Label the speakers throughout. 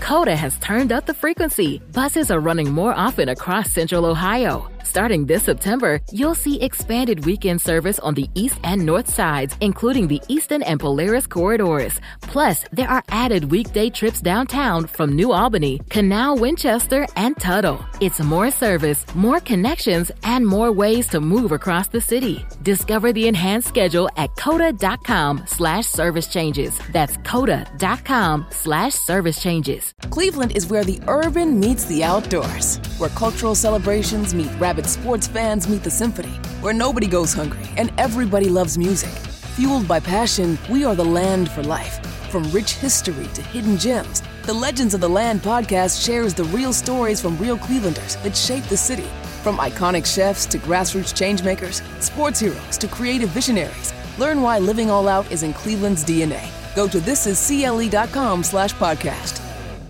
Speaker 1: Coda has turned up the frequency. Buses are running more often across Central Ohio. Starting this September, you'll see expanded weekend service on the east and north sides, including the Eastern and Polaris corridors. Plus, there are added weekday trips downtown from New Albany, Canal, Winchester, and Tuttle. It's more service, more connections, and more ways to move across the city. Discover the enhanced schedule at coda.com/service changes. That's coda.com/service changes.
Speaker 2: Cleveland is where the urban meets the outdoors, where cultural celebrations meet rabid sports fans meet the symphony, where nobody goes hungry and everybody loves music. Fueled by passion, we are the land for life. From rich history to hidden gems, the Legends of the Land podcast shares the real stories from real Clevelanders that shape the city. From iconic chefs to grassroots changemakers, sports heroes to creative visionaries, learn why living all out is in Cleveland's DNA. Go to thisiscle.com/podcast.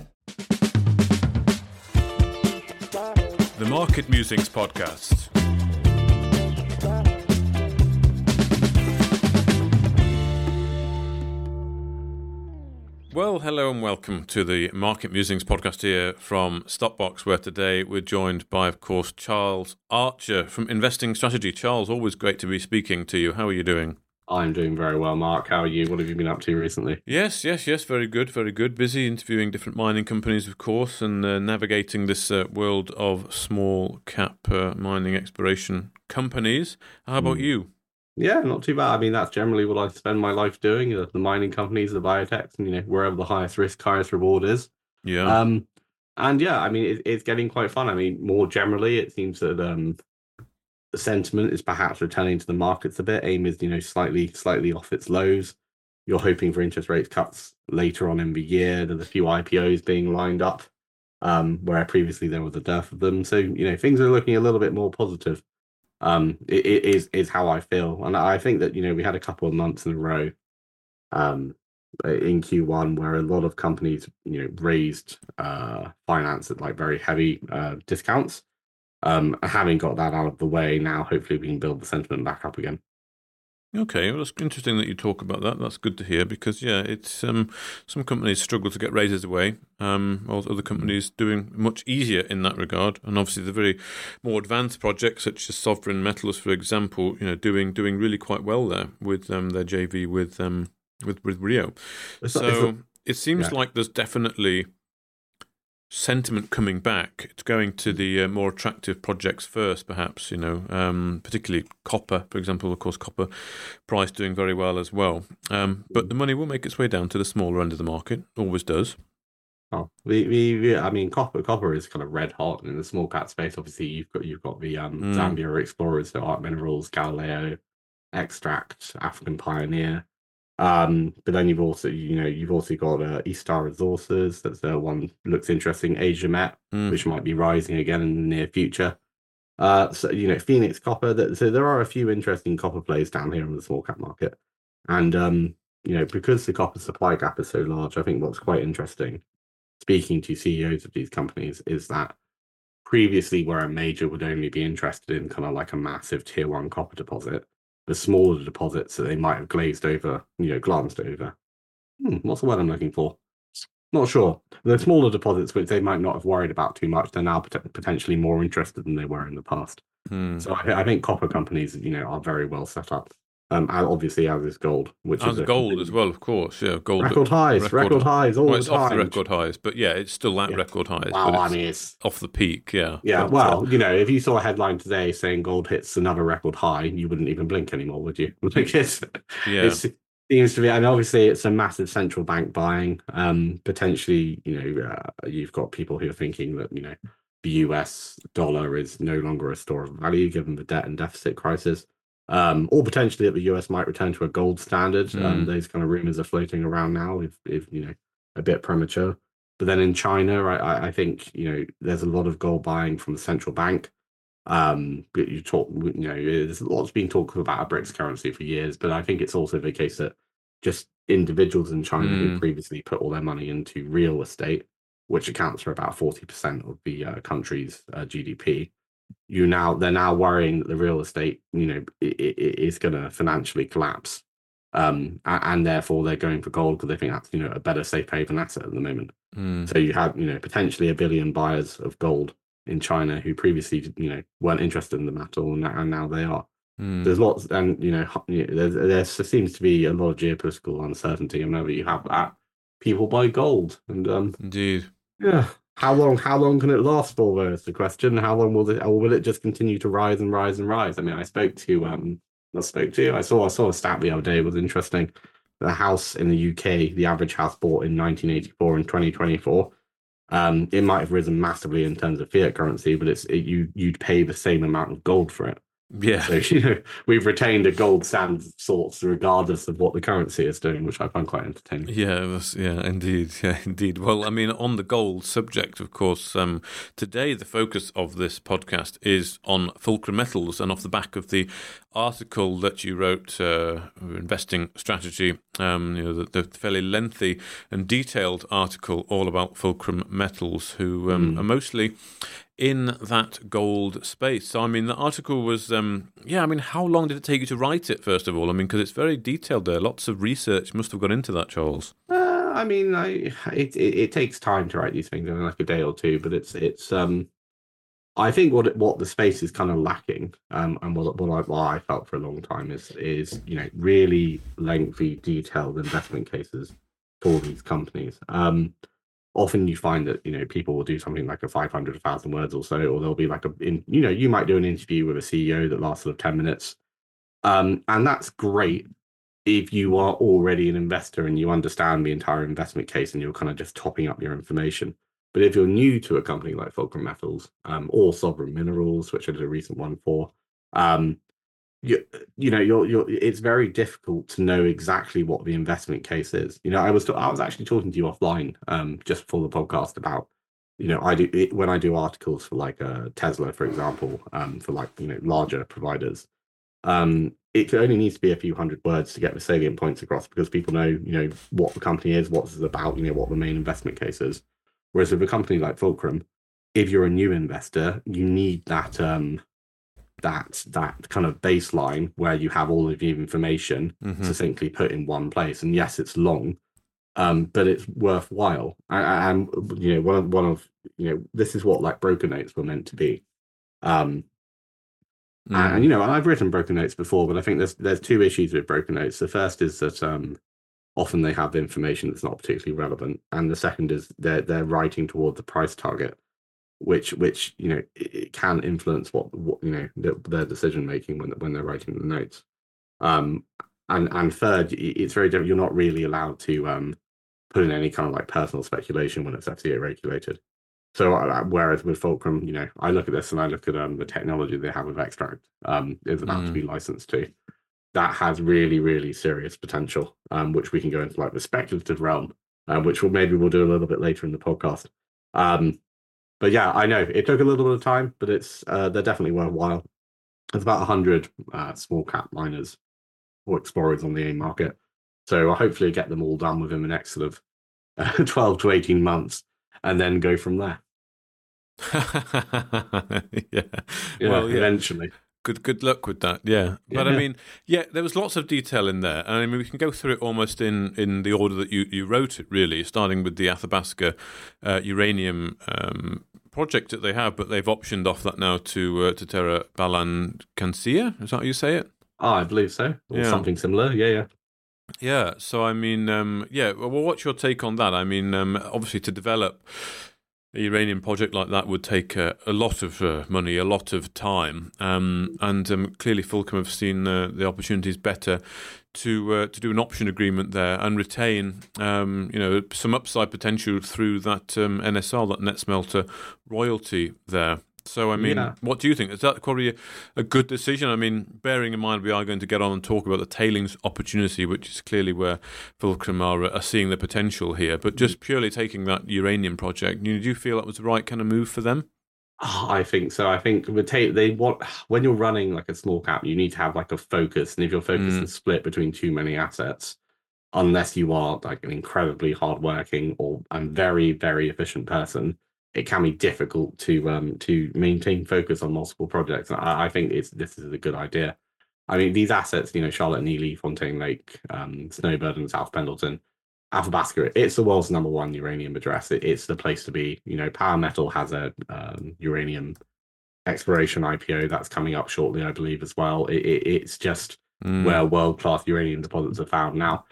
Speaker 3: The Market Musings Podcast. Well, hello and welcome to the Market Musings Podcast here from Stopbox, where today we're joined by, of course, Charles Archer from Investing Strategy. Charles, always great to be speaking to you. How are you doing?
Speaker 4: I'm doing very well, Mark. How are you? What have you been up to recently?
Speaker 3: Yes. Very good, very good. Busy interviewing different mining companies, of course, and navigating this world of small cap mining exploration companies. How about you?
Speaker 4: Yeah, not too bad. I mean, that's generally what I spend my life doing, the mining companies, the biotechs, and, wherever the highest risk, highest reward is.
Speaker 3: Yeah.
Speaker 4: And yeah, I mean, it's getting quite fun. I mean, more generally, it seems that the sentiment is perhaps returning to the markets a bit. AIM is, slightly off its lows. You're hoping for interest rate cuts later on in the year. There's a few IPOs being lined up, where previously there was a dearth of them. So, things are looking a little bit more positive. It is how I feel. And I think that, we had a couple of months in a row in Q1 where a lot of companies, raised finance at like very heavy discounts. Having got that out of the way, now hopefully we can build the sentiment back up again.
Speaker 3: Okay, well, it's interesting that you talk about that. That's good to hear because, yeah, it's some companies struggle to get raises away, while other companies doing much easier in that regard. And obviously, the very more advanced projects, such as Sovereign Metals, for example, doing really quite well there with their JV with Rio. It seems like there's definitely sentiment coming back. It's going to the more attractive projects first, perhaps, particularly copper, for example. Of course, copper price doing very well as well. But the money will make its way down to the smaller end of the market, always does.
Speaker 4: Oh, I mean, copper is kind of red hot in the small cap space. Obviously, you've got the Zambia Explorers, so Arc Minerals, Galileo, Extract, African Pioneer. But then you've also got East Star Resources. That's the one looks interesting. Asia Met, which might be rising again in the near future. Phoenix Copper. So there are a few interesting copper plays down here in the small cap market, and because the copper supply gap is so large, I think what's quite interesting, speaking to CEOs of these companies, is that previously where a major would only be interested in kind of like a massive tier one copper deposit, the smaller deposits that they might have glanced over. What's the word I'm looking for? Not sure. The smaller deposits, which they might not have worried about too much, they're now potentially more interested than they were in the past. So I think copper companies, are very well set up. Obviously, as is gold, which is
Speaker 3: gold as well, of course. Yeah, gold
Speaker 4: record highs all the time.
Speaker 3: It's off the record highs, but yeah, it's still at record highs.
Speaker 4: Wow,
Speaker 3: but it's off the peak. Yeah.
Speaker 4: Yeah. But, if you saw a headline today saying gold hits another record high, you wouldn't even blink anymore, would you? It seems to be, and obviously it's a massive central bank buying. Potentially, you've got people who are thinking that the US dollar is no longer a store of value given the debt and deficit crisis. Or potentially that the US might return to a gold standard. Those kind of rumors are floating around now, if a bit premature. But then in China, I think there's a lot of gold buying from the central bank. There's lots been talked about a BRICS currency for years, but I think it's also the case that just individuals in China who previously put all their money into real estate, which accounts for about 40% of the country's GDP. They're now worrying that the real estate, is going to financially collapse. and therefore they're going for gold because they think that's a better safe haven asset at the moment. So you have potentially 1 billion buyers of gold in China who previously weren't interested in the metal, and now they are. There's lots, and there seems to be a lot of geopolitical uncertainty, and whenever you have that, people buy gold, and
Speaker 3: Indeed.
Speaker 4: yeah. How long can it last for, though, is the question. How long will it just continue to rise and rise and rise? I mean, I saw a stat the other day. It was interesting. The house in the UK, the average house bought in 1984 and 2024, it might have risen massively in terms of fiat currency, but you'd pay the same amount of gold for it.
Speaker 3: Yeah.
Speaker 4: So, we've retained a gold standard sorts regardless of what the currency is doing, which I find quite entertaining.
Speaker 3: Yeah, indeed. Well, I mean, on the gold subject, of course, today the focus of this podcast is on Fulcrum Metals, and off the back of the article that you wrote, Investing Strategy, the fairly lengthy and detailed article all about Fulcrum Metals, who are mostly in that gold space. So, I mean, the article was, how long did it take you to write it, first of all? I mean, because it's very detailed there. Lots of research must have gone into that, Charles.
Speaker 4: I mean, it takes time to write these things in like a day or two, but it's I think what the space is kind of lacking, and what I felt for a long time is really lengthy, detailed investment cases for these companies. Often you find that people will do something like a 500, 1,000 words or so, or there'll be like you might do an interview with a CEO that lasts sort of 10 minutes, and that's great if you are already an investor and you understand the entire investment case and you're kind of just topping up your information. But if you're new to a company like Fulcrum Metals, or Sovereign Minerals, which I did a recent one for, it's very difficult to know exactly what the investment case is. I was actually talking to you offline, just before the podcast about, when I do articles for like Tesla, for example, for like larger providers, it only needs to be a few hundred words to get the salient points across, because people know what the company is, what it's about, what the main investment case is. Whereas with a company like Fulcrum, if you're a new investor, you need that that kind of baseline where you have all of the information succinctly put in one place. And yes, it's long, but it's worthwhile. And one of this is what like broker notes were meant to be. And I've written broker notes before, but I think there's two issues with broker notes. The first is that often they have information that's not particularly relevant, and the second is they're writing toward the price target, which it can influence what their decision making when they're writing the notes. And third, it's very different. You're not really allowed to put in any kind of like personal speculation when it's FCA regulated. So whereas with Fulcrum, I look at this and I look at the technology they have with Extract is about to be licensed to. That has really, really serious potential, which we can go into like the speculative realm, which maybe we'll do a little bit later in the podcast. But yeah, I know it took a little bit of time, but they're definitely worthwhile. There's about 100 small cap miners or explorers on the AIM market. So I'll hopefully get them all done within the next sort of 12 to 18 months and then go from there.
Speaker 3: Yeah.
Speaker 4: Well, eventually.
Speaker 3: Good luck with that, yeah. But I mean, there was lots of detail in there. I mean, we can go through it almost in the order that you wrote it, really, starting with the Athabasca uranium project that they have, but they've optioned off that now to Terra Balancancia. Is that how you say it?
Speaker 4: Oh, I believe so. Or something similar, yeah.
Speaker 3: Yeah, so I mean, well, what's your take on that? I mean, obviously to develop a uranium project like that would take a lot of money, a lot of time, and clearly Fulcrum have seen the opportunities better to do an option agreement there and retain some upside potential through that NSR, that net smelter royalty there. So, I mean, what do you think? Is that probably a good decision? I mean, bearing in mind we are going to get on and talk about the tailings opportunity, which is clearly where Fulcrum are seeing the potential here. But just purely taking that uranium project, do you feel that was the right kind of move for them?
Speaker 4: Oh, I think so. I think when you're running like a small cap, you need to have like a focus. And if your focus is split between too many assets, unless you are like an incredibly hardworking and very, very efficient person, it can be difficult to maintain focus on multiple projects. I think this is a good idea. I mean, these assets, Charlotte Neely, Fontaine Lake, Snowbird, and South Pendleton, Athabasca, it's the world's number one uranium address. It's the place to be. Power Metal has a uranium exploration IPO that's coming up shortly, I believe, as well. It's just where world-class uranium deposits are found now.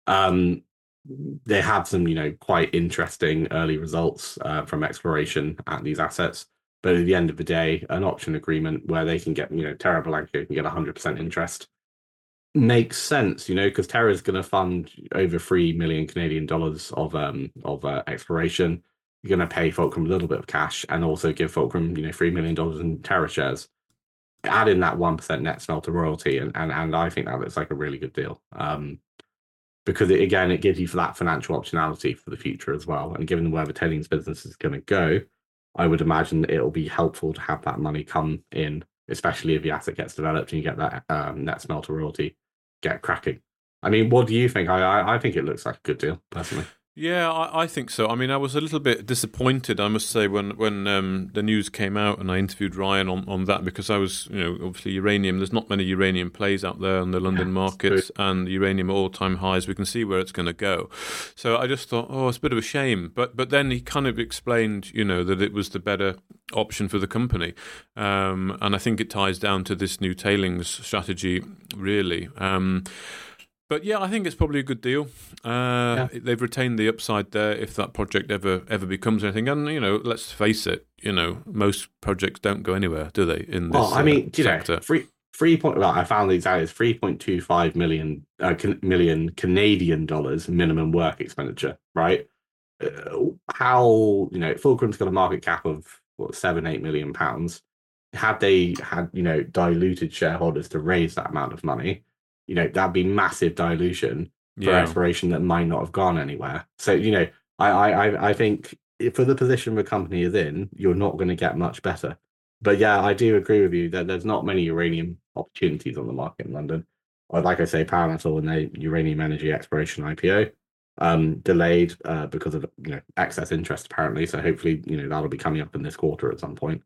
Speaker 4: They have some, quite interesting early results from exploration at these assets. But at the end of the day, an option agreement where they can get, Terra Blanco can get 100% interest makes sense, because Terra is going to fund over 3 million Canadian dollars of exploration. You're going to pay Fulcrum a little bit of cash and also give Fulcrum, $3 million in Terra shares. Add in that 1% net smelter royalty, and I think that looks like a really good deal. Because it gives you for that financial optionality for the future as well. And given where the tailings business is going to go, I would imagine it'll be helpful to have that money come in, especially if the asset gets developed and you get that net smelter royalty get cracking. I mean, what do you think? I think it looks like a good deal, personally.
Speaker 3: Yeah, I think so. I mean, I was a little bit disappointed, I must say, when the news came out and I interviewed Ryan on that, because I was, obviously uranium, there's not many uranium plays out there on the London markets, and uranium at all-time highs, we can see where it's going to go. So I just thought, it's a bit of a shame. But then he kind of explained, that it was the better option for the company. And I think it ties down to this new tailings strategy, really. But yeah, I think it's probably a good deal. They've retained the upside there if that project ever becomes anything. And let's face it, most projects don't go anywhere, do they? In this sector.
Speaker 4: I found these out is 3.25 million Canadian dollars minimum work expenditure. Right? How Fulcrum's got a market cap of £7-8 million. Had they had diluted shareholders to raise that amount of money, that'd be massive dilution for exploration that might not have gone anywhere. So, I think for the position the company is in, you're not going to get much better. But yeah, I do agree with you that there's not many uranium opportunities on the market in London. Or like I say, Power Metal and their uranium energy exploration IPO delayed because of excess interest apparently. So hopefully, that'll be coming up in this quarter at some point.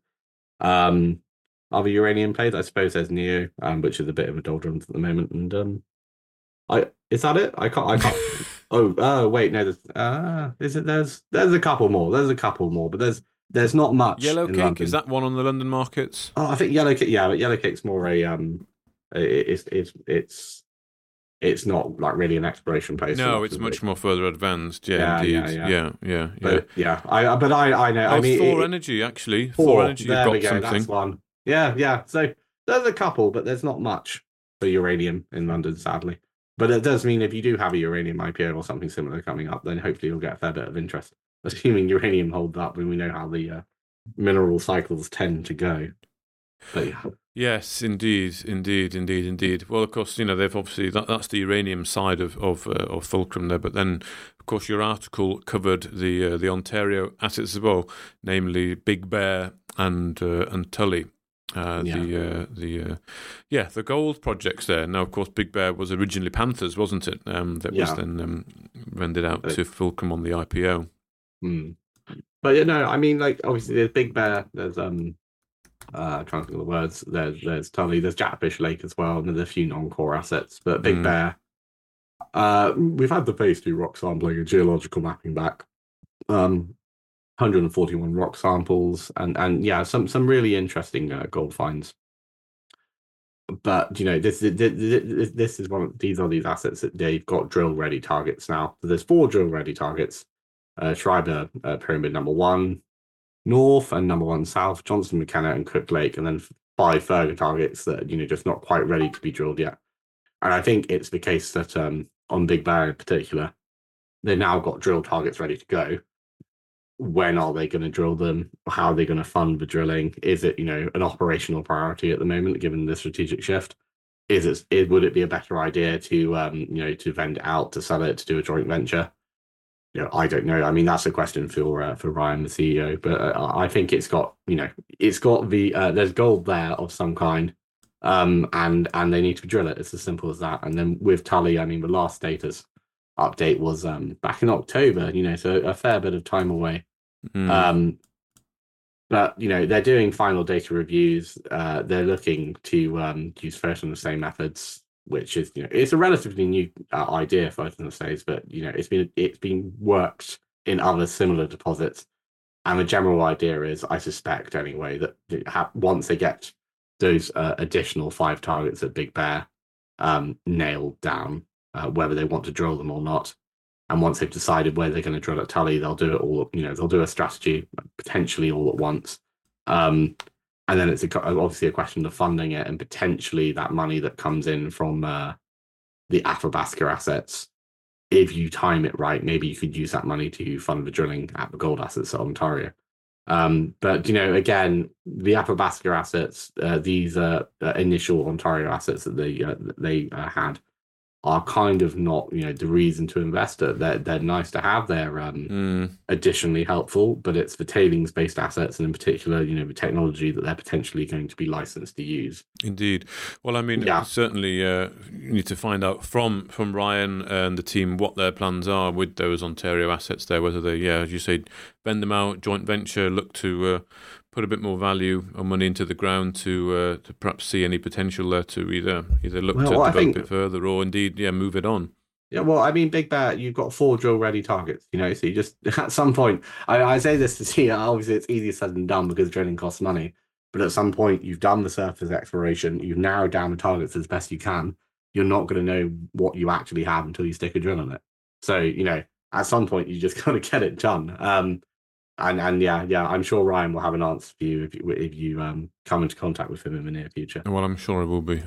Speaker 4: Other uranium plays, I suppose there's Neo, which is a bit of a doldrums at the moment, and is that it? I can't. Wait, no. Is it? There's a couple more. But there's not much.
Speaker 3: Yellowcake, is that one on the London markets?
Speaker 4: Oh, I think Yellowcake. Yeah, but Yellowcake's more a it's not like really an exploration place.
Speaker 3: No, it's much more further advanced. Yeah, indeed. Yeah.
Speaker 4: But I know. I mean,
Speaker 3: Thor Energy actually. Thor Energy has got something.
Speaker 4: That's one. Yeah. So there's a couple, but there's not much for uranium in London, sadly. But it does mean if you do have a uranium IPO or something similar coming up, then hopefully you'll get a fair bit of interest. Assuming uranium holds up, and we know how the mineral cycles tend to go. But yeah.
Speaker 3: Yes, indeed. Well, of course, they've obviously that's the uranium side of Fulcrum there. But then, of course, your article covered the Ontario assets as well, namely Big Bear and Tully. The gold projects there. Now, of course, Big Bear was originally Panthers, wasn't it? That was then rendered out to Fulcrum on the IPO.
Speaker 4: But I mean, like obviously there's Big Bear. There's trying to think of the words. There's Tully. There's Jackfish Lake as well, and there's a few non-core assets. But Big Bear, we've had the phase 2 rock sampling and geological mapping back. 141 rock samples and some really interesting gold finds. But this is these are these assets that they've got drill ready targets now. So there's 4 drill ready targets: Schreiber Pyramid number 1 North and number 1 South, Johnson McKenna and Cook Lake, and then 5 further targets that are just not quite ready to be drilled yet. And I think it's the case that on Big Bear in particular, they've now got drill targets ready to go. When are they going to drill them? How are they going to fund the drilling? Is it, an operational priority at the moment, given the strategic shift? Would it be a better idea to, to vend it out, to sell it, to do a joint venture? I don't know. I mean, that's a question for Ryan, the CEO. But I think it's got, it's got there's gold there of some kind, and they need to drill it. It's as simple as that. And then with Tully, I mean, the last status update was back in October, so a fair bit of time away. But they're doing final data reviews. They're looking to use photon-assay methods, which is it's a relatively new idea, photon-assays, but it's been worked in other similar deposits. And the general idea is, I suspect anyway, that once they get those additional 5 targets at Big Bear nailed down, whether they want to drill them or not, and once they've decided where they're going to drill at Tully, they'll do it all. They'll do a strategy potentially all at once, and then it's obviously a question of funding it, and potentially that money that comes in from the Athabasca assets. If you time it right, maybe you could use that money to fund the drilling at the gold assets at Ontario. But again, the Athabasca assets, these initial Ontario assets that they had, are kind of not the reason to invest it. They're nice to have. They're additionally helpful, but it's the tailings based assets, and in particular the technology that they're potentially going to be licensed to use.
Speaker 3: Indeed. Well, I mean, certainly you need to find out from Ryan and the team what their plans are with those Ontario assets there, whether they, as you say, vend them out, joint venture, look to put a bit more value or money into the ground to perhaps see any potential there to either look to develop it further or indeed move it on.
Speaker 4: Yeah, well, I mean, Big Bear, you've got 4 drill ready targets, so you just at some point, I say this to see, obviously it's easier said than done because drilling costs money, but at some point you've done the surface exploration, you've narrowed down the targets as best you can, you're not going to know what you actually have until you stick a drill on it. So, at some point you just got to get it done. And yeah, I'm sure Ryan will have an answer for you if you come into contact with him in the near future.
Speaker 3: Well, I'm sure it will be.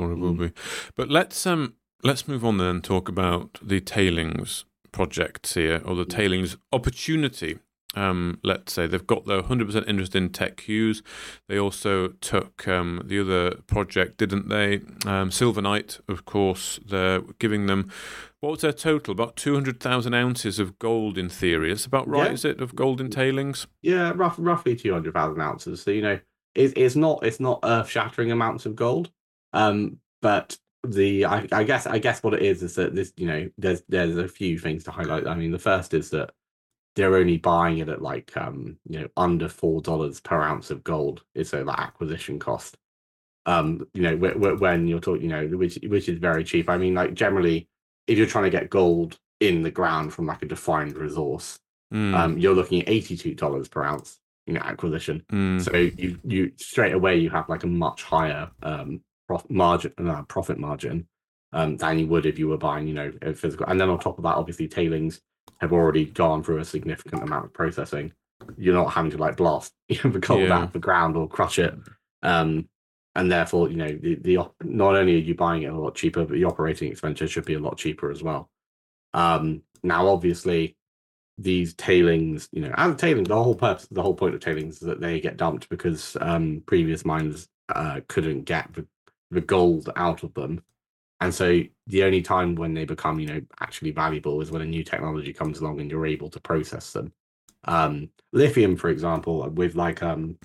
Speaker 3: But let's move on then and talk about the tailings projects here, or the tailings opportunity. Let's say they've got their 100% interest in Teck Hughes. They also took the other project, didn't they? Silvernight, of course. They're giving them, what was their total? About 200,000 ounces of gold in theory. That's about right, is it, of gold in tailings?
Speaker 4: Yeah, roughly 200,000 ounces. So, it's not earth-shattering amounts of gold. But I guess what it is that this, there's a few things to highlight. I mean, the first is that they're only buying it at like under $4 per ounce of gold is that acquisition cost. When you're talking, which is very cheap. I mean, like generally, if you're trying to get gold in the ground from like a defined resource, you're looking at $82 per ounce acquisition. So you straight away you have like a much higher profit margin than you would if you were buying a physical. And then on top of that, obviously tailings have already gone through a significant amount of processing. You're not having to like blast the gold out of the ground or crush it, and therefore the not only are you buying it a lot cheaper, but the operating expenditure should be a lot cheaper as well. Now obviously these tailings, and tailings, the whole point of tailings is that they get dumped because previous miners couldn't get the gold out of them. And so the only time when they become, actually valuable is when a new technology comes along and you're able to process them. Lithium, for example, with like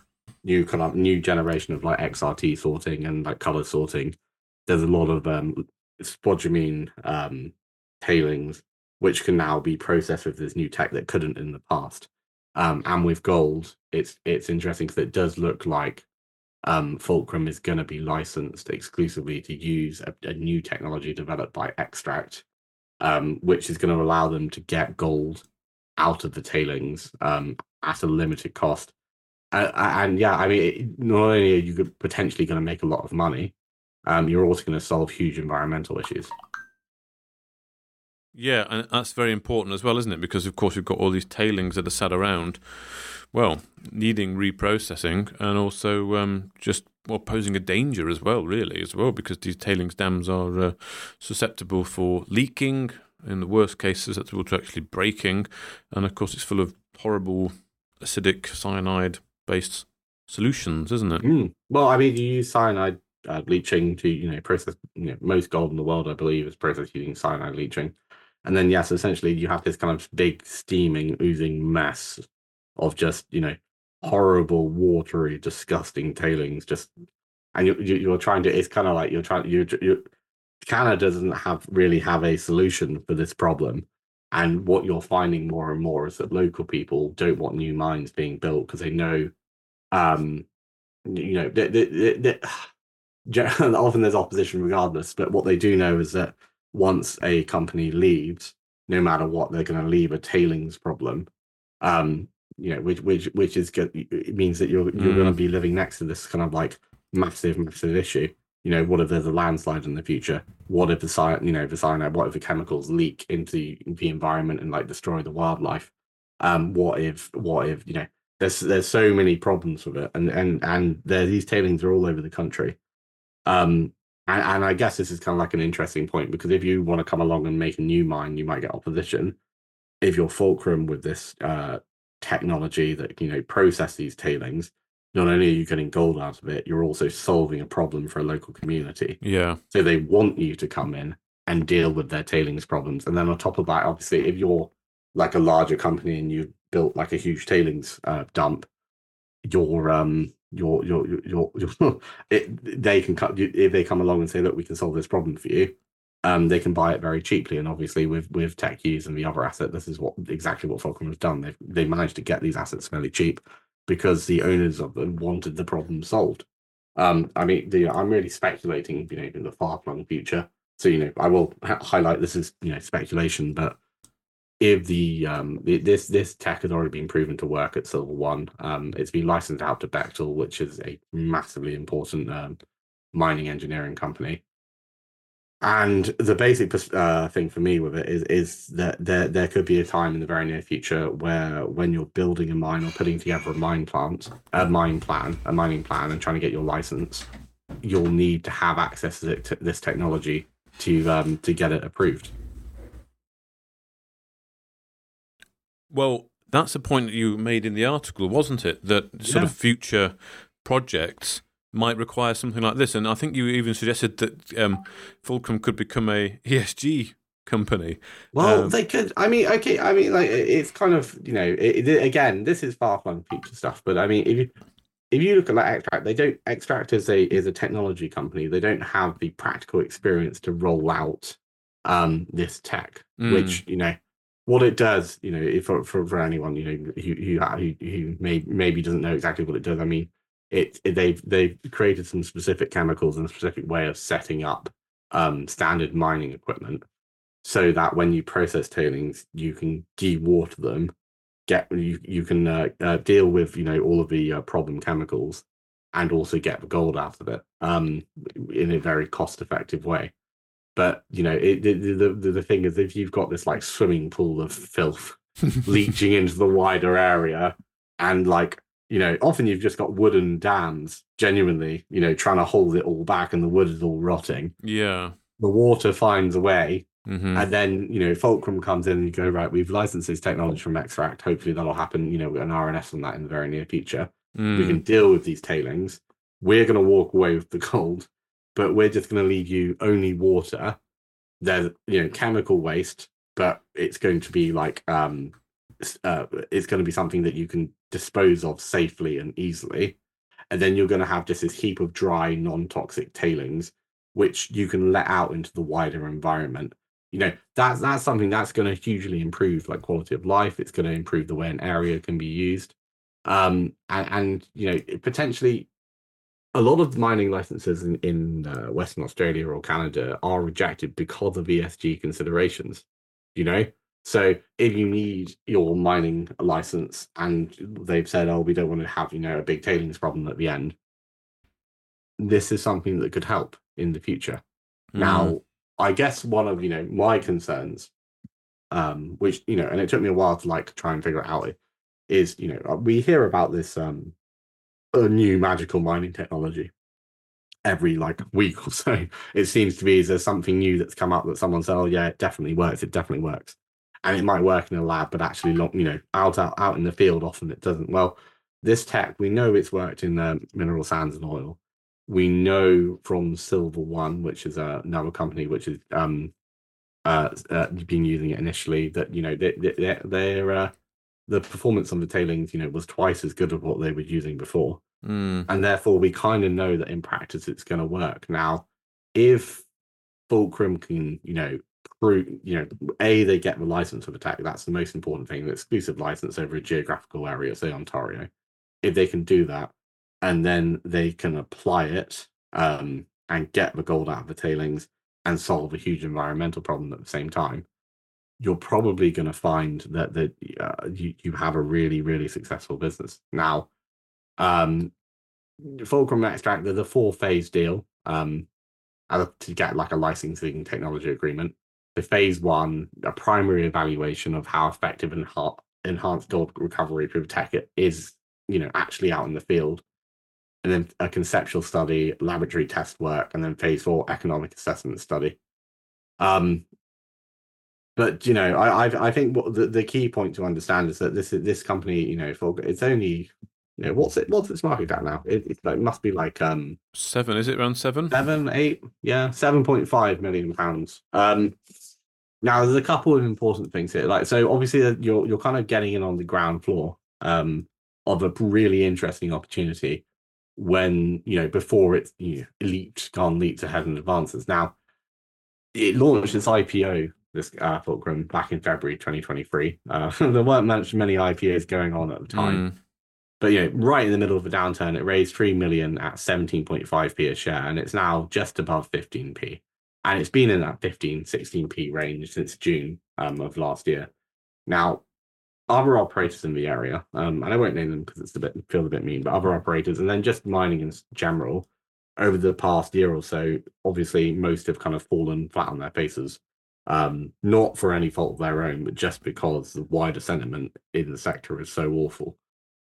Speaker 4: new generation of like XRT sorting and like color sorting, there's a lot of spodumene tailings which can now be processed with this new tech that couldn't in the past. And with gold, it's interesting because it does look like Fulcrum is going to be licensed exclusively to use a new technology developed by Extract, which is going to allow them to get gold out of the tailings at a limited cost. And yeah, I mean, not only are you potentially going to make a lot of money, you're also going to solve huge environmental issues.
Speaker 3: Yeah, and that's very important as well, isn't it? Because, of course, we've got all these tailings that are sat around, well, needing reprocessing and also posing a danger as well, because these tailings dams are susceptible for leaking, in the worst case, susceptible to actually breaking. And, of course, it's full of horrible acidic cyanide-based solutions, isn't it?
Speaker 4: Well, I mean, you use cyanide leaching to, process, most gold in the world, I believe, is processed using cyanide leaching. And then, yes, essentially you have this kind of big steaming, oozing mess of just, horrible, watery, disgusting tailings. And you're trying to, it's kind of like Canada doesn't really have a solution for this problem. And what you're finding more and more is that local people don't want new mines being built because they know Um, you know, often there's opposition regardless, but what they do know is that once a company leaves, no matter what, they're going to leave a tailings problem. You know, which is good. It means that you're going to be living next to this kind of like massive issue. You know, what if there's a landslide in the future? What if the cyanide, what if the chemicals leak into the environment and like destroy the wildlife? What if you know, there's so many problems with it, and these tailings are all over the country. And I guess this is kind of like an interesting point, because if you want to come along and make a new mine, you might get opposition. If you're Fulcrum with this technology that, you know, process these tailings, not only are you getting gold out of it, you're also solving a problem for a local community.
Speaker 3: Yeah.
Speaker 4: So they want you to come in and deal with their tailings problems. And then on top of that, obviously, if you're like a larger company and you've built like a huge tailings dump, they can cut if they come along and say, look, we can solve this problem for you. They can buy it very cheaply, and obviously with Tech Use and the other asset, this is exactly what Fulcrum has done. They managed to get these assets fairly cheap because the owners of them wanted the problem solved. I mean, I'm really speculating, you know, in the far-flung future. So, you know, I will highlight this as, you know, speculation, but if this tech has already been proven to work at Silver One, it's been licensed out to Bechtel, which is a massively important mining engineering company. And the basic thing for me with it is that there could be a time in the very near future where, when you're building a mine or putting together a mining plan, and trying to get your license, you'll need to have access to this technology to get it approved.
Speaker 3: Well, that's a point that you made in the article, wasn't it? That sort of future projects might require something like this. And I think you even suggested that Fulcrum could become a ESG company.
Speaker 4: Well, they could. I mean, okay. I mean, like, it's kind of, you know, again, this is far-flung future stuff. But I mean, if you look at like Extract, Extract is a technology company. They don't have the practical experience to roll out this tech, which, you know, what it does, you know, for anyone, you know, who maybe doesn't know exactly what it does. I mean, they've created some specific chemicals and a specific way of setting up standard mining equipment, so that when you process tailings, you can dewater them, you can deal with, you know, all of the problem chemicals, and also get the gold out of it in a very cost-effective way. But, you know, the thing is, if you've got this like swimming pool of filth leaching into the wider area, and like, you know, often you've just got wooden dams, genuinely, you know, trying to hold it all back, and the wood is all rotting.
Speaker 3: Yeah.
Speaker 4: The water finds a way. Mm-hmm. And then, you know, Fulcrum comes in and you go, right, we've licensed this technology from Extract. Hopefully that'll happen, you know, an RNS on that in the very near future. We can deal with these tailings. We're going to walk away with the gold, but we're just going to leave you only water. There's, you know, chemical waste, but it's going to be like, it's going to be something that you can dispose of safely and easily. And then you're going to have just this heap of dry, non-toxic tailings, which you can let out into the wider environment. You know, that's something that's going to hugely improve like quality of life. It's going to improve the way an area can be used. And you know, potentially a lot of mining licenses in Western Australia or Canada are rejected because of ESG considerations, you know? So if you need your mining license and they've said, oh, we don't want to have, you know, a big tailings problem at the end, this is something that could help in the future. Now, I guess one of, you know, my concerns, which, you know, and it took me a while to like try and figure it out, is, you know, we hear about this a new magical mining technology every like week or so. It seems to be, is there something new that's come up that someone said, oh yeah, it definitely works. It definitely works. And it might work in a lab, but actually, you know, out in the field, often it doesn't. Well, this tech, we know it's worked in mineral sands and oil. We know from Silver One, which is another company which is been using it initially, that, you know, the performance on the tailings, you know, was twice as good as what they were using before. And therefore, we kind of know that in practice it's going to work. Now, if Fulcrum can, you know, prove, you know, they get the license for the tech, that's the most important thing, the exclusive license over a geographical area, say Ontario. If they can do that, and then they can apply it and get the gold out of the tailings and solve a huge environmental problem at the same time, you're probably going to find that you have a really, really successful business. Now, Fulcrum Extract, there's a 4-phase deal to get like a licensing technology agreement. The phase 1, a primary evaluation of how effective enhanced gold recovery through tech is, actually out in the field. And then a conceptual study, laboratory test work, and then phase 4, economic assessment study. But I think what the key point to understand is that this company, it's only, what's its market cap now? It must be like
Speaker 3: 7. Is it around 7?
Speaker 4: 7, 8? Yeah, £7.5 million. Now there's a couple of important things here. Like, so obviously you're kind of getting in on the ground floor of a really interesting opportunity when before it's gone leaps ahead and advances. Now it launched its IPO. This Fulcrum back in February 2023. There weren't many IPOs going on at the time. But right in the middle of a downturn, it raised 3 million at 17.5p a share, and it's now just above 15p. And it's been in that 16p range since June of last year. Now, other operators in the area, and I won't name them because it's feels a bit mean, but other operators, and then just mining in general, over the past year or so, obviously most have kind of fallen flat on their faces. Not for any fault of their own, but just because the wider sentiment in the sector is so awful.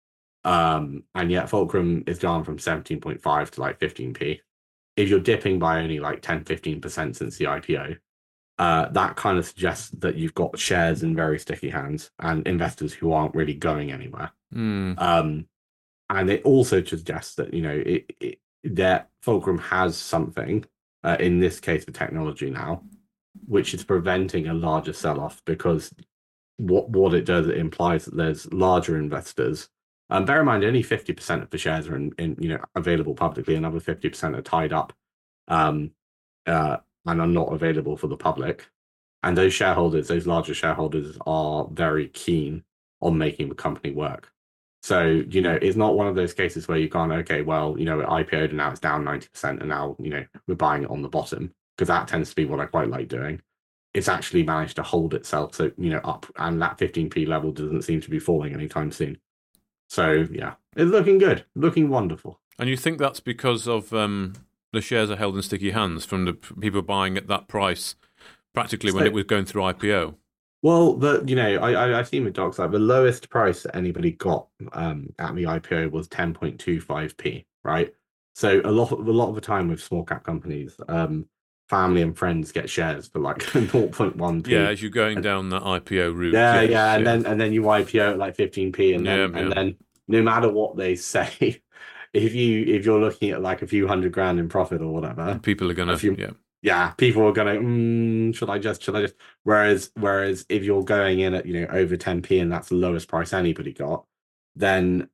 Speaker 4: And yet Fulcrum is gone from 17.5 to like 15p. If you're dipping by only like 10-15% since the IPO, that kind of suggests that you've got shares in very sticky hands and investors who aren't really going anywhere. And it also suggests that that Fulcrum has something, in this case the technology now, which is preventing a larger sell-off, because what it does, it implies that there's larger investors. Bear in mind, only 50% of the shares are in available publicly. Another 50% are tied up and are not available for the public. And those larger shareholders, are very keen on making the company work. So, it's not one of those cases where you've gone, okay, well, it IPO'd and now it's down 90% and now, we're buying it on the bottom, because that tends to be what I quite like doing. It's actually managed to hold itself, so, up, and that 15p level doesn't seem to be falling anytime soon. So, yeah, it's looking good, looking wonderful. And
Speaker 3: you think that's because of the shares are held in sticky hands from the people buying at that price, practically when it was going through IPO?
Speaker 4: Well, I've seen with docs, like the lowest price that anybody got at the IPO was 10.25p, right? So a lot of the time with small cap companies, family and friends get shares for like 0.1p.
Speaker 3: Yeah, as you're going down that IPO route.
Speaker 4: Yeah, and then you IPO at like 15p, and then no matter what they say, if you're looking at like a few $100,000 in profit or whatever,
Speaker 3: people are gonna
Speaker 4: people are gonna should I just whereas if you're going in at over 10p and that's the lowest price anybody got, then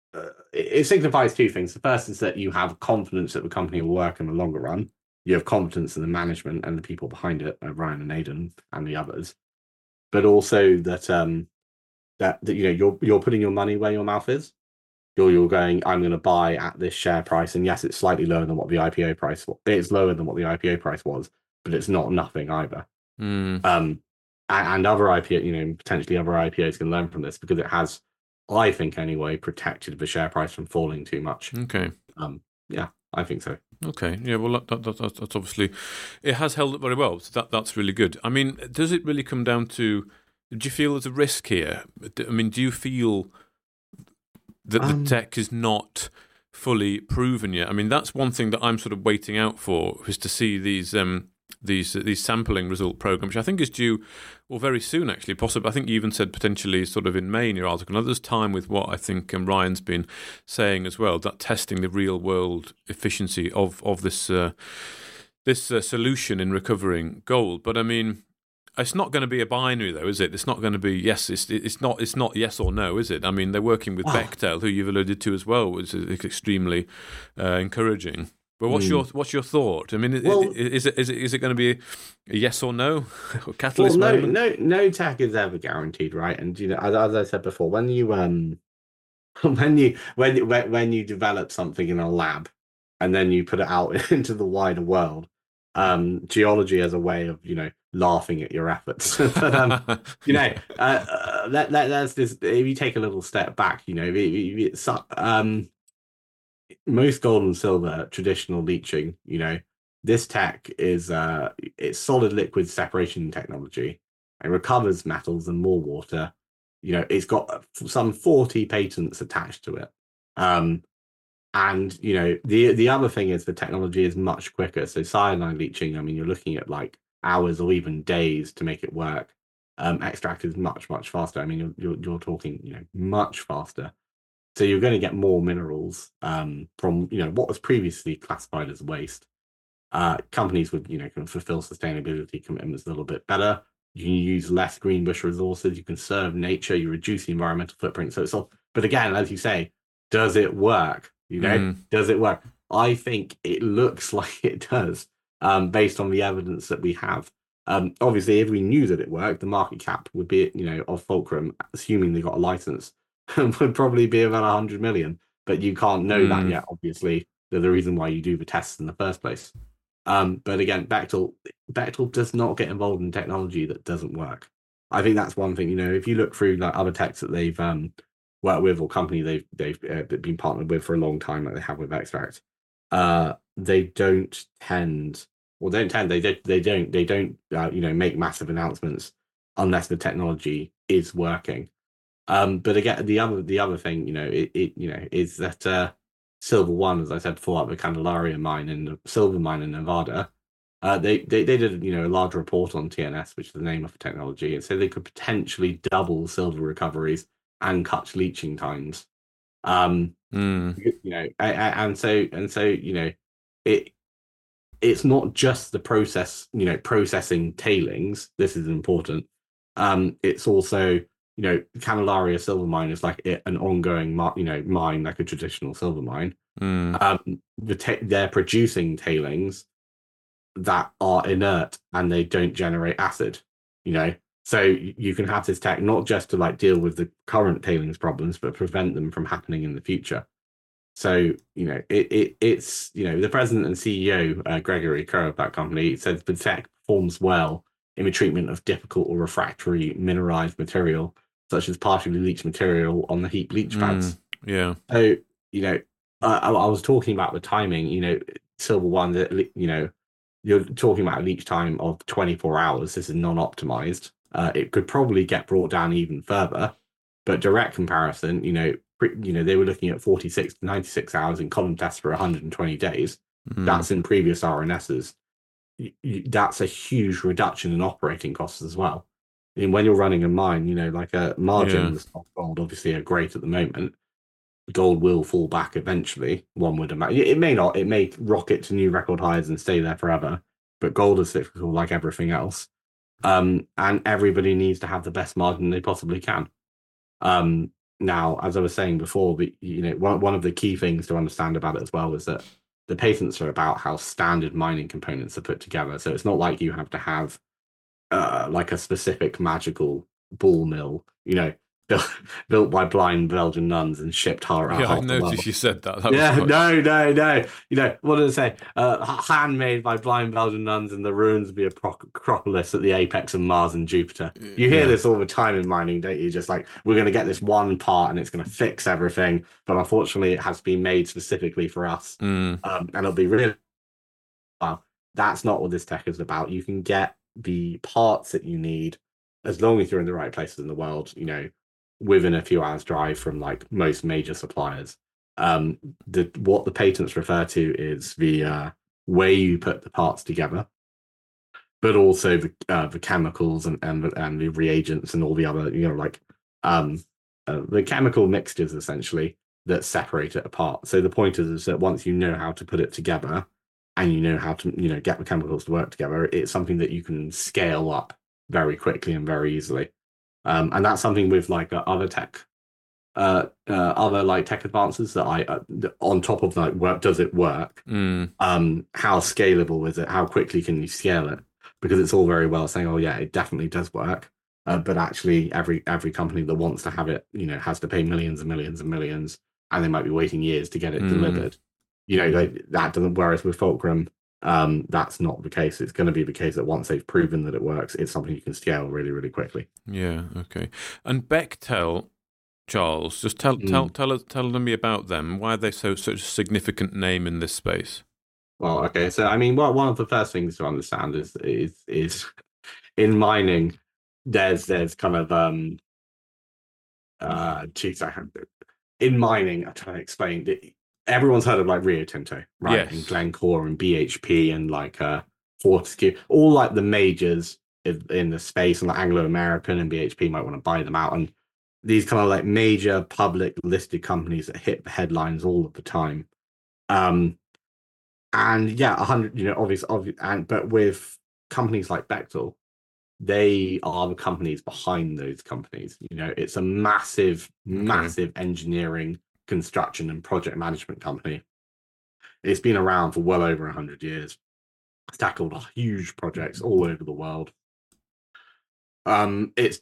Speaker 4: it signifies two things. The first is that you have confidence that the company will work in the longer run. You have confidence in the management and the people behind it, Ryan and Aidan and the others, but also that you're putting your money where your mouth is. You're going, I'm going to buy at this share price, and yes, it's slightly lower than what the IPO price was. It's lower than what the IPO price was, but it's not nothing either. And other IPO, potentially other IPOs can learn from this, because it has, I think anyway, protected the share price from falling too much.
Speaker 3: Okay.
Speaker 4: Yeah, I think so.
Speaker 3: Okay. Yeah. Well, that's obviously, it has held up very well. So that's really good. I mean, does it really come down to? Do you feel there's a risk here? I mean, do you feel that the tech is not fully proven yet? I mean, that's one thing that I'm sort of waiting out for, is to see these sampling result programs, which I think is due, very soon actually, possibly. I think you even said potentially sort of in May in your article. Now, there's time with what I think Ryan's been saying as well, that testing the real world efficiency of this solution in recovering gold. But I mean, it's not going to be a binary, though, is it? It's not going to be yes. It's not yes or no, is it? I mean, they're working with Bechtel, who you've alluded to as well, which is extremely encouraging. But what's your thought? I mean, is it going to be a yes or no or catalyst?
Speaker 4: Well, no tech is ever guaranteed, right? And as I said before, when you when you develop something in a lab and then you put it out into the wider world, geology has a way of laughing at your efforts. But that's this. If you take a little step back, most gold and silver traditional leaching, this tech is it's solid liquid separation technology. It recovers metals and more water. It's got some 40 patents attached to it. And the other thing is the technology is much quicker. So cyanide leaching, I mean, you're looking at like hours or even days to make it work. Extract is much, much faster. I mean, you're talking much faster. So you're going to get more minerals from what was previously classified as waste. Companies would can fulfill sustainability commitments a little bit better. You can use less green bush resources. You conserve nature. You reduce the environmental footprint. So it's all. But again, as you say, does it work? Does it work? I think it looks like it does, based on the evidence that we have. Obviously, if we knew that it worked, the market cap would be, of Fulcrum, assuming they got a license, would probably be about 100 million. But you can't know that yet. Obviously, they're the reason why you do the tests in the first place. But again, Bechtel does not get involved in technology that doesn't work. I think that's one thing. If you look through like other techs that they've worked with or company they've been partnered with for a long time, like they have with Extract, they don't make massive announcements unless the technology is working. But again, the other thing, is that Silver One, as I said before, like the Candelaria mine and the silver mine in Nevada, they did a large report on TNS, which is the name of the technology, and so they could potentially double silver recoveries and cut leaching times. And so it's not just the processing tailings. This is important. It's also Candelaria silver mine is like an ongoing mine, like a traditional silver mine. They're producing tailings that are inert and they don't generate acid. So you can have this tech not just to like deal with the current tailings problems, but prevent them from happening in the future. So it's the president and CEO Gregory Kerr of that company said the tech performs well in the treatment of difficult or refractory mineralized material, such as partially leached material on the heap leach pads.
Speaker 3: Yeah.
Speaker 4: So I was talking about the timing. Silver One, you're talking about a leach time of 24 hours. This is non-optimized. It could probably get brought down even further, but direct comparison, they were looking at 46 to 96 hours in column tests for 120 days. That's in previous RNSs. That's a huge reduction in operating costs as well. I mean, when you're running a mine, like a margins of gold obviously are great at the moment. Gold will fall back eventually, one would imagine. It may not. It may rocket to new record highs and stay there forever. But gold is cyclical like everything else. And everybody needs to have the best margin they possibly can. Now, as I was saying before, one of the key things to understand about it as well is that the patents are about how standard mining components are put together. So it's not like you have to have like a specific magical ball mill, built by blind Belgian nuns and shipped hard.
Speaker 3: Yeah, I noticed you said that.
Speaker 4: No. What did I say? Handmade by blind Belgian nuns in the ruins of the Acropolis at the apex of Mars and Jupiter. You hear this all the time in mining, don't you? Just like, we're going to get this one part and it's going to fix everything. But unfortunately, it has been made specifically for us. And it'll be really... Well, that's not what this tech is about. You can get the parts that you need as long as you're in the right places in the world, within a few hours drive from like most major suppliers. What the patents refer to is the way you put the parts together, but also the chemicals and the reagents and all the other the chemical mixtures essentially that separate it apart. So the point is that once you know how to put it together and you know how to get the chemicals to work together, it's something that you can scale up very quickly and very easily. And that's something with like other tech, other like tech advances that on top of like work, does it work? How scalable is it? How quickly can you scale it? Because it's all very well saying, oh yeah, it definitely does work. But actually, every company that wants to have it, has to pay millions and millions and millions, and they might be waiting years to get it delivered. That doesn't. Whereas with Fulcrum, that's not the case. It's going to be the case that once they've proven that it works, it's something you can scale really, really quickly.
Speaker 3: Yeah. Okay. And Bechtel, Charles, just tell me about them. Why are they such a significant name in this space?
Speaker 4: Well, okay. So I mean, one of the first things to understand is in mining, there's kind of 2 seconds. In mining, I'm trying to explain that everyone's heard of like Rio Tinto, right?
Speaker 3: Yes.
Speaker 4: And Glencore and BHP and like Fortescue, all like the majors in the space, and like Anglo American and BHP might want to buy them out. And these kind of like major public listed companies that hit the headlines all of the time. And yeah, 100, obviously, but with companies like Bechtel, they are the companies behind those companies. It's a massive engineering, construction, and project management company. It's been around for well over 100 years. It's tackled huge projects all over the world. It's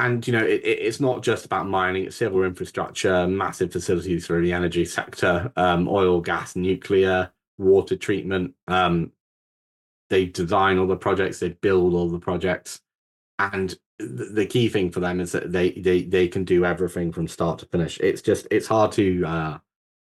Speaker 4: not just about mining. It's civil infrastructure, massive facilities for the energy sector, oil, gas, nuclear, water treatment. They design all the projects, they build all the projects, and the key thing for them is that they can do everything from start to finish. It's hard to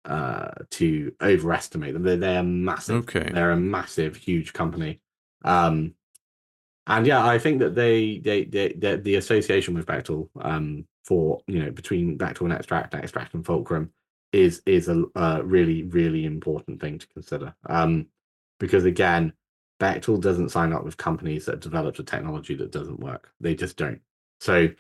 Speaker 4: overestimate them. They're massive.
Speaker 3: Okay.
Speaker 4: They're a massive, huge company. And yeah, I think that the association with Bechtel, for between Bechtel and Extract and Fulcrum, is a really, really important thing to consider. Because again, Bechtel doesn't sign up with companies that developed a technology that doesn't work. They just don't. So,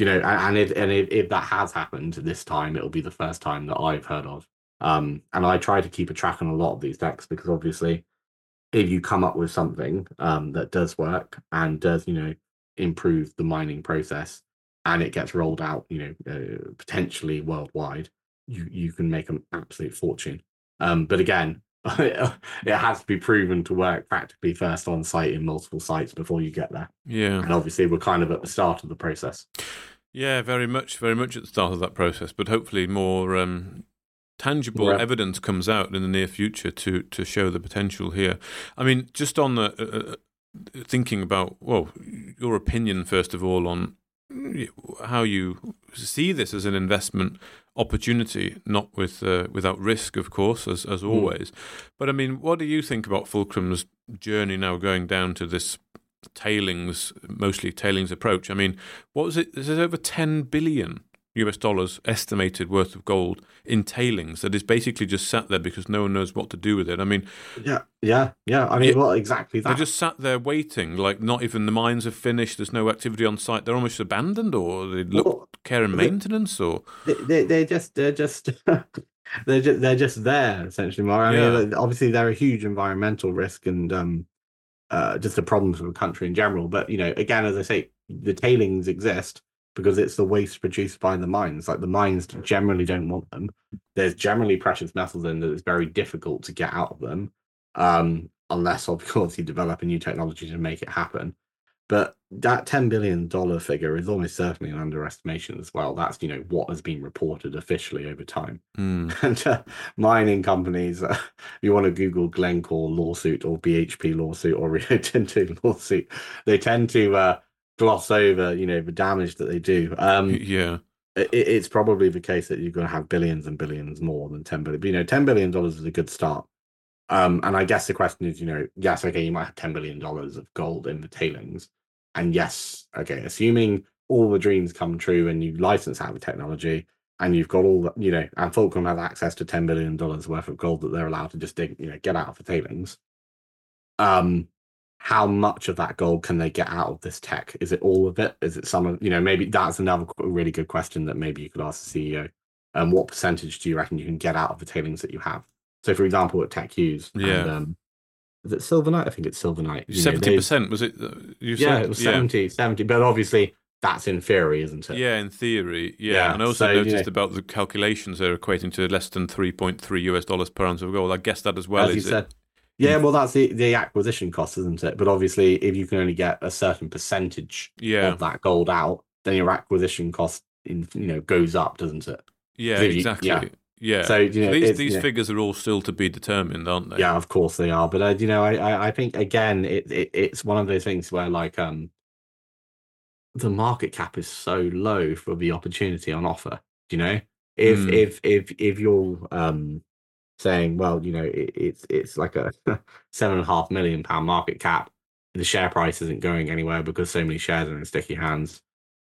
Speaker 4: if that has happened this time, it'll be the first time that I've heard of. And I try to keep a track on a lot of these decks, because obviously, if you come up with something that does work and does, improve the mining process, and it gets rolled out, potentially worldwide, you can make an absolute fortune. But again, it has to be proven to work practically first on site in multiple sites before you get there.
Speaker 3: Yeah.
Speaker 4: And obviously we're kind of at the start of the process.
Speaker 3: Yeah, very much at the start of that process, but hopefully more tangible evidence comes out in the near future to show the potential here. I mean, just on the thinking about, your opinion, first of all, on how you see this as an investment opportunity, not without risk, of course, as always. But I mean, what do you think about Fulcrum's journey now going down to this mostly tailings approach? I mean, what was it? There's over $10 billion estimated worth of gold in tailings that is basically just sat there because no one knows what to do with it. I mean,
Speaker 4: yeah. I mean, exactly that.
Speaker 3: They just sat there waiting, like not even the mines have finished. There's no activity on site. They're almost abandoned, or they look care and maintenance, or
Speaker 4: they're just they're just there essentially. More, I mean, obviously they're a huge environmental risk and just a problem for the country in general. But again, as I say, the tailings exist because it's the waste produced by the mines. Like, the mines generally don't want them. There's generally precious metals in that it's very difficult to get out of them, unless, of course, you develop a new technology to make it happen. But that $10 billion figure is almost certainly an underestimation as well. That's, what has been reported officially over time. And mining companies, if you want to Google Glencore lawsuit or BHP lawsuit or Rio Tinto lawsuit, they tend to gloss over, the damage that they do. It's probably the case that you're going to have billions and billions more than 10 billion. But, $10 billion is a good start. And I guess the question is, yes, okay, you might have $10 billion of gold in the tailings. And yes, okay, assuming all the dreams come true and you license out the technology and you've got all the, and Fulcrum has access to $10 billion worth of gold that they're allowed to just dig, get out of the tailings. How much of that gold can they get out of this tech? Is it all of it? Is it some of, maybe that's another really good question that maybe you could ask the CEO. What percentage do you reckon you can get out of the tailings that you have? So, for example, at Tech Hughes, and, is it Silvernight? I think it's Silvernight.
Speaker 3: 70%, was it?
Speaker 4: It was 70, but obviously that's in theory, isn't it?
Speaker 3: Yeah, in theory, yeah. And I also noticed about the calculations they're equating to less than $3.3 per ounce of gold. I guess that as well
Speaker 4: as you said. Yeah, well, that's the acquisition cost, isn't it? But obviously, if you can only get a certain percentage
Speaker 3: Yeah.
Speaker 4: of that gold out, then your acquisition cost goes up, doesn't it?
Speaker 3: Yeah,
Speaker 4: 'Cause
Speaker 3: exactly. Yeah.
Speaker 4: So
Speaker 3: these figures are all still to be determined, aren't they?
Speaker 4: yeah, of course they are. But I think again, it's one of those things where the market cap is so low for the opportunity on offer. If you're saying, well, it's like a £7.5 million market cap, the share price isn't going anywhere because so many shares are in sticky hands.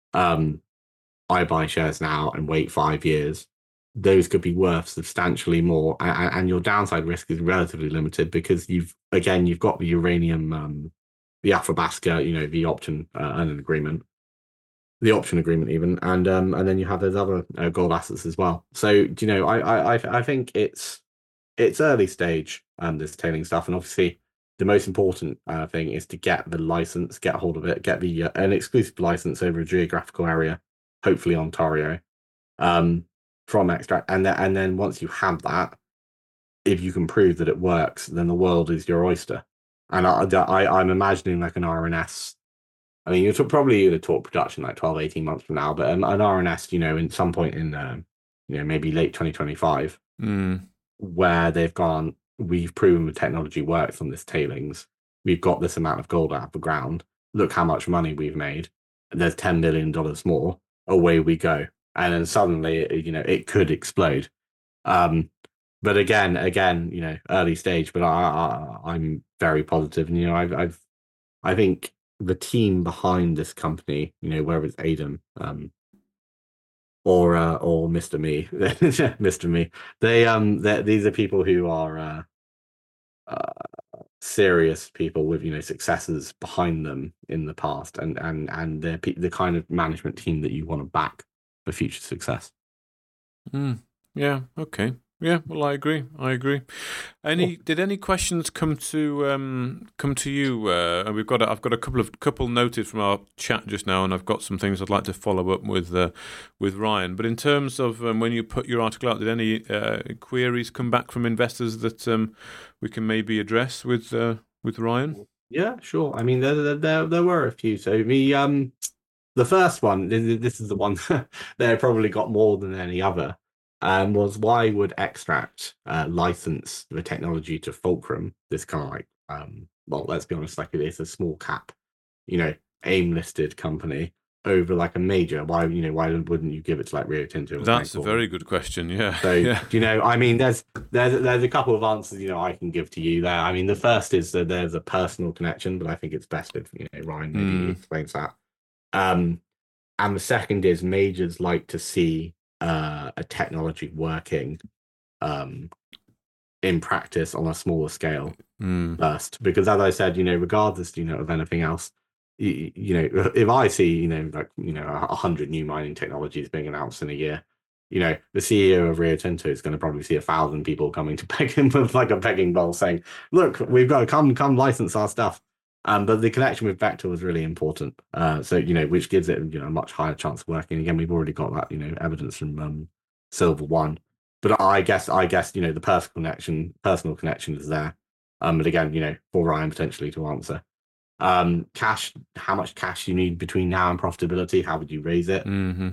Speaker 4: I buy shares now and wait 5 years. Those could be worth substantially more, and your downside risk is relatively limited because you've got the uranium, the Athabasca, the option and an agreement, the option agreement even, and then you have those other gold assets as well. So I think it's early stage, this tailing stuff, and obviously the most important thing is to get the license, get hold of it, get the an exclusive license over a geographical area, hopefully Ontario, from Extract, and then once you have that, if you can prove that it works, then the world is your oyster. And I'm imagining like an RNS. I mean, you're probably going to talk production like 12, 18 months from now, but an RNS, in some point in, maybe late 2025, where they've gone, we've proven the technology works on this tailings. We've got this amount of gold out of the ground. Look how much money we've made. There's $10 million more. Away we go. And then suddenly, it could explode. But again, early stage. But I'm very positive. And I think the team behind this company, whether it's Adam, or Mr. Me, Mr. Me, these are people who are serious people with successes behind them in the past, and they're the kind of management team that you want to back for future success.
Speaker 3: Yeah. Okay. Yeah. Well, I agree. Did any questions come to you? I've got a couple noted from our chat just now, and I've got some things I'd like to follow up with Ryan. But in terms of when you put your article out, did any queries come back from investors that we can maybe address with Ryan?
Speaker 4: Yeah, sure. I mean, there were a few. So the first one, this is the one that probably got more than any other. Was why would Extract license the technology to Fulcrum, this kind of like, well, let's be honest, like it's a small cap, AIM listed company, over like a major? Why wouldn't you give it to like Rio Tinto?
Speaker 3: That's a very good question. Yeah.
Speaker 4: So
Speaker 3: yeah.
Speaker 4: I mean, there's a couple of answers I can give to you there. I mean, the first is that there's a personal connection, but I think it's best if Ryan maybe explains that. And the second is majors like to see a technology working in practice on a smaller scale first, because as I said, regardless of anything else, if I see 100 new mining technologies being announced in a year, the CEO of Rio Tinto is going to probably see 1,000 people coming to beg him with like a begging bowl saying, look, we've got to come license our stuff. But the connection with Vector was really important. So which gives it a much higher chance of working. Again, we've already got that evidence from Silver One. But I guess the personal connection is there. But again, for Ryan potentially to answer. Cash, how much cash you need between now and profitability? How would you raise it?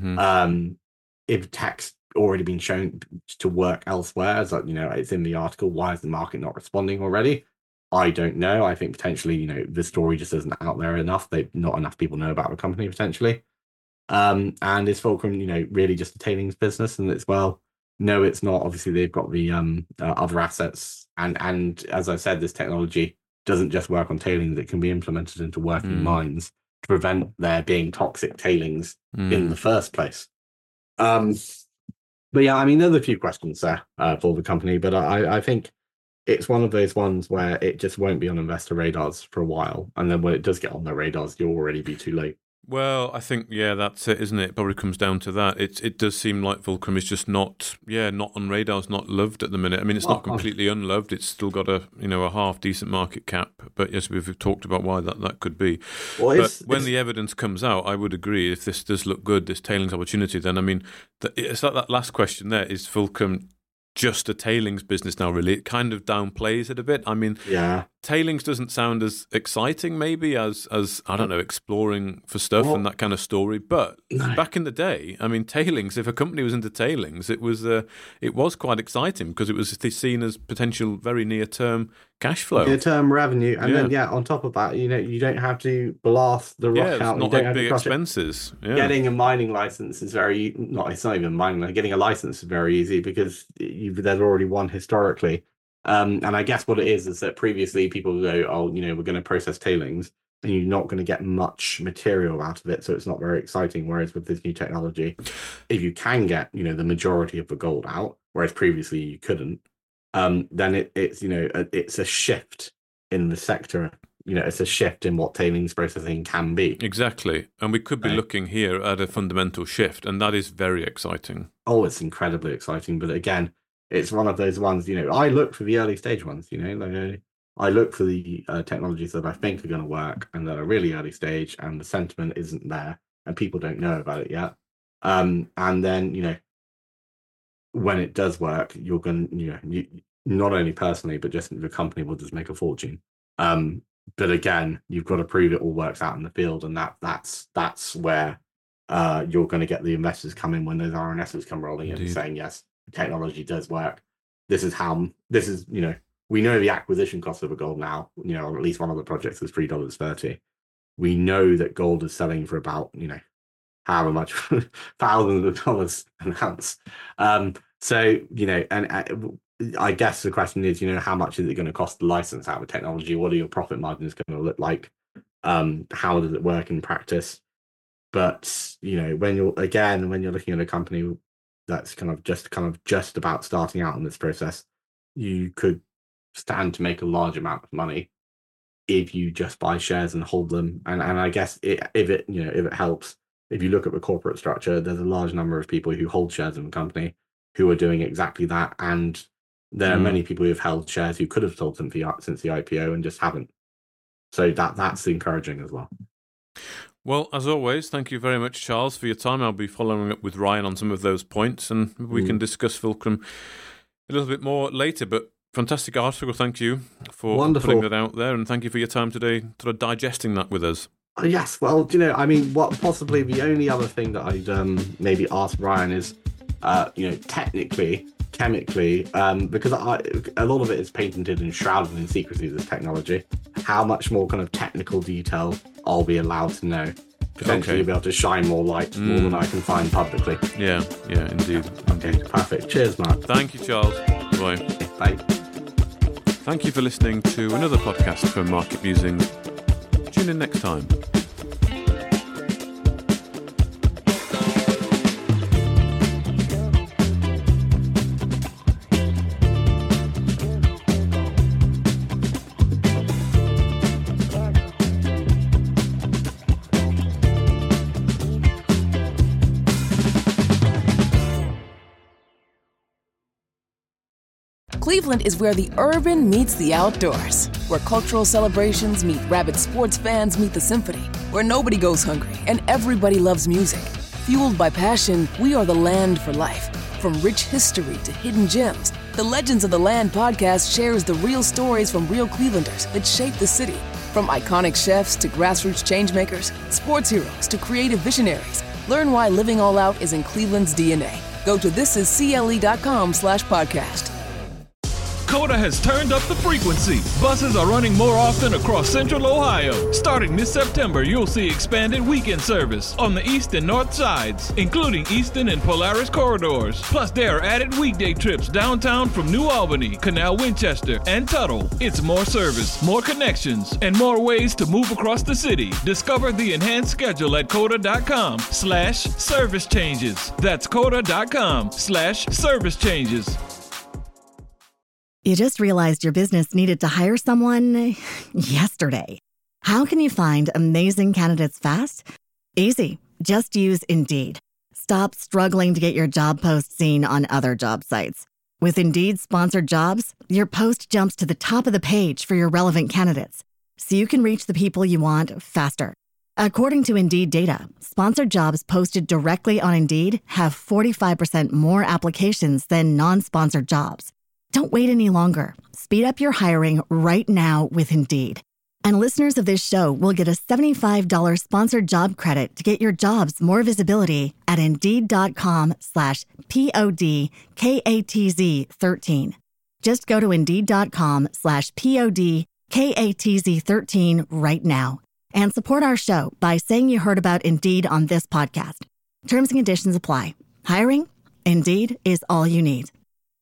Speaker 4: If tech's already been shown to work elsewhere, as it's in the article, why is the market not responding already? I don't know. I think potentially, the story just isn't out there enough. Not enough people know about the company potentially. And is Fulcrum, really just a tailings business? And no, it's not. Obviously, they've got the other assets, and as I said, this technology doesn't just work on tailings. It can be implemented into working mines to prevent there being toxic tailings in the first place. But yeah, I mean, there's a few questions there for the company, but I think it's one of those ones where it just won't be on investor radars for a while. And then when it does get on their radars, you'll already be too late.
Speaker 3: Well, I think, that's it, isn't it? It probably comes down to that. It does seem like Fulcrum is just not on radars, not loved at the minute. I mean, it's not completely unloved. It's still got a half decent market cap. But yes, we've talked about why that could be. Well, but when the evidence comes out, I would agree. If this does look good, this tailings opportunity, then I mean, it's like that last question there: is Fulcrum just a tailings business now, really. It kind of downplays it a bit. I mean, tailings doesn't sound as exciting maybe as I don't know, exploring for stuff and that kind of story. But back in the day, I mean, tailings, if a company was into tailings, it was quite exciting because it was seen as potential very near-term cash flow.
Speaker 4: Near-term revenue. And then, on top of that, you don't have to blast the rock out.
Speaker 3: It's not like big expenses.
Speaker 4: Yeah. Getting a mining license is it's not even mining. Getting a license is very easy because there's already one historically. And I guess what it is that previously people go, we're going to process tailings and you're not going to get much material out of it. So it's not very exciting. Whereas with this new technology, if you can get, the majority of the gold out, whereas previously you couldn't, then it's a shift in the sector. It's a shift in what tailings processing can be.
Speaker 3: Exactly. And we could be looking here at a fundamental shift, and that is very exciting.
Speaker 4: Oh, it's incredibly exciting. But again, it's one of those ones, I look for the early stage ones, I look for the technologies that I think are going to work and that are really early stage and the sentiment isn't there and people don't know about it yet. And then, when it does work, you're going to, not only personally, but just the company will just make a fortune. But again, you've got to prove it all works out in the field. And that's where you're going to get the investors come in when those RNSs come rolling in and saying, yes, technology does work. We know the acquisition cost of a gold now, on at least one of the projects is $3.30. We know that gold is selling for about, however much, thousands of dollars an ounce. So, and I guess the question is, how much is it going to cost to license out the technology? What are your profit margins going to look like? How does it work in practice? But, when you're looking at a company that's kind of just about starting out in this process, you could stand to make a large amount of money if you just buy shares and hold them. And I guess if it helps, if you look at the corporate structure, there's a large number of people who hold shares in the company who are doing exactly that. And there are many people who have held shares who could have sold them since the IPO and just haven't. So that's encouraging as well.
Speaker 3: Well, as always, thank you very much, Charles, for your time. I'll be following up with Ryan on some of those points, and we can discuss Fulcrum a little bit more later. But fantastic article. Thank you for putting that out there, and thank you for your time today, sort of digesting that with us.
Speaker 4: Yes, well, what possibly the only other thing that I'd maybe ask Ryan is, technically, chemically, because a lot of it is patented and shrouded in secrecy, this technology, how much more kind of technical detail I'll be allowed to know. Potentially be able to shine more light, more than I can find publicly.
Speaker 3: Yeah, indeed.
Speaker 4: Okay, perfect. Cheers, Mark.
Speaker 3: Thank you, Charles. Bye.
Speaker 4: Bye.
Speaker 3: Thank you for listening to another podcast from Market Musings. Tune in next time.
Speaker 2: Cleveland is where the urban meets the outdoors, where cultural celebrations meet rabid sports fans meet the symphony, where nobody goes hungry and everybody loves music. Fueled by passion, we are the land for life. From rich history to hidden gems, the Legends of the Land podcast shares the real stories from real Clevelanders that shape the city. From iconic chefs to grassroots changemakers, sports heroes to creative visionaries, learn why living all out is in Cleveland's DNA. Go to thisiscle.com/podcast.
Speaker 5: Coda has turned up the frequency. Buses are running more often across Central Ohio. Starting this September, you'll see expanded weekend service on the east and north sides, including Easton and Polaris corridors. Plus, there are added weekday trips downtown from New Albany, Canal Winchester, and Tuttle. It's more service, more connections, and more ways to move across the city. Discover the enhanced schedule at coda.com/service changes. That's coda.com/service changes.
Speaker 6: You just realized your business needed to hire someone yesterday. How can you find amazing candidates fast? Easy. Just use Indeed. Stop struggling to get your job post seen on other job sites. With Indeed sponsored jobs, your post jumps to the top of the page for your relevant candidates, so you can reach the people you want faster. According to Indeed data, sponsored jobs posted directly on Indeed have 45% more applications than non-sponsored jobs. Don't wait any longer. Speed up your hiring right now with Indeed. And listeners of this show will get a $75 sponsored job credit to get your jobs more visibility at Indeed.com/PODKATZ13. Just go to Indeed.com/PODKATZ13 right now and support our show by saying you heard about Indeed on this podcast. Terms and conditions apply. Hiring? Indeed is all you need.